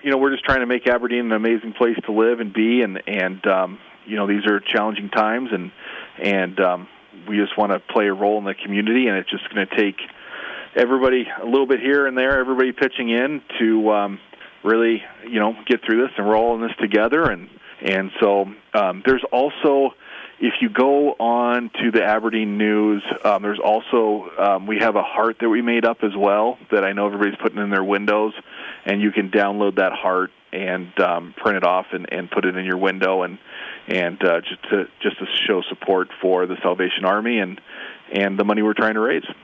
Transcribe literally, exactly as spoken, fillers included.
you know, we're just trying to make Aberdeen an amazing place to live and be, and and um, you know, these are challenging times, and and um, we just want to play a role in the community, and it's just going to take everybody a little bit here and there, everybody pitching in to um, really, you know, get through this, and we're all in this together, and and so um, there's also, if you go on to the Aberdeen News, um, there's also, um, we have a heart that we made up as well that I know everybody's putting in their windows, and you can download that heart and um, print it off and, and put it in your window, and and uh, just to just to show support for the Salvation Army and and the money we're trying to raise.